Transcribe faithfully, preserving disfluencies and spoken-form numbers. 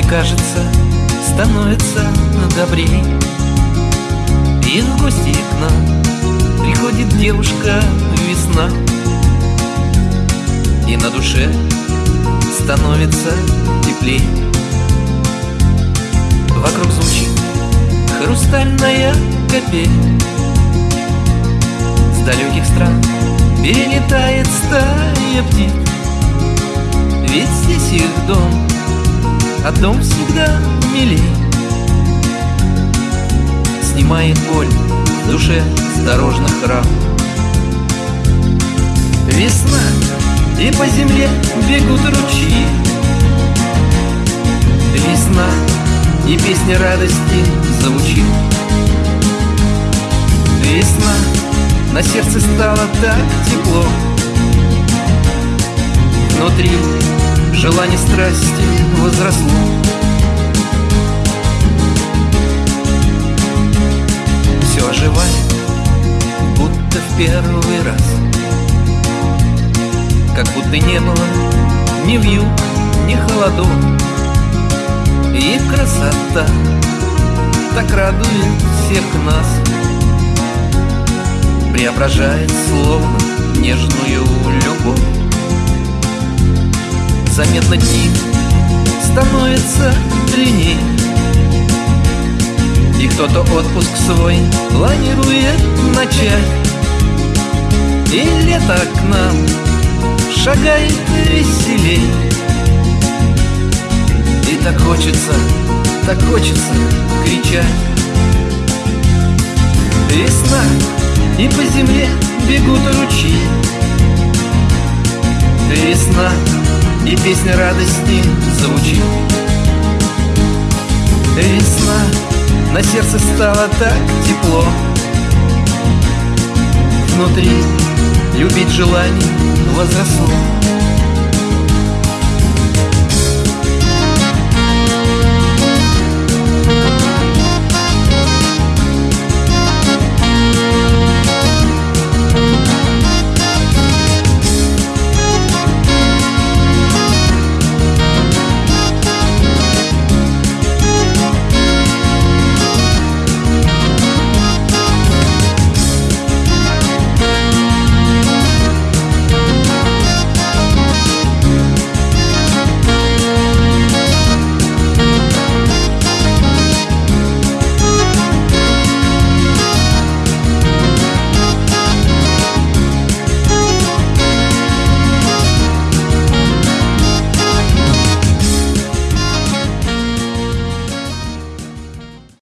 кажется, становится добрей. И в гости к нам приходит девушка весна, и на душе становится теплей. Вокруг звучит хрустальная капель, с далеких стран перелетает стая птиц. Ведь здесь их дом, а дом всегда милей. Снимает боль в душе с дорожных рам весна, и по земле бегут ручьи. Весна, и песня радости звучит. Весна, на сердце стало так тепло. Внутри желание страсти возросло. Все оживает, будто в первый раз, как будто не было ни вьюг, ни холодов. И красота так радует всех нас, преображает словно нежную любовь. Заметно дни становится длиннее, и кто-то отпуск свой планирует начать. И лето к нам шагает веселей. И так хочется, так хочется кричать. Весна, и по земле бегут ручьи. Весна, и песня радости звучит. Весна, на сердце стало так тепло. Внутри любить желание возросло.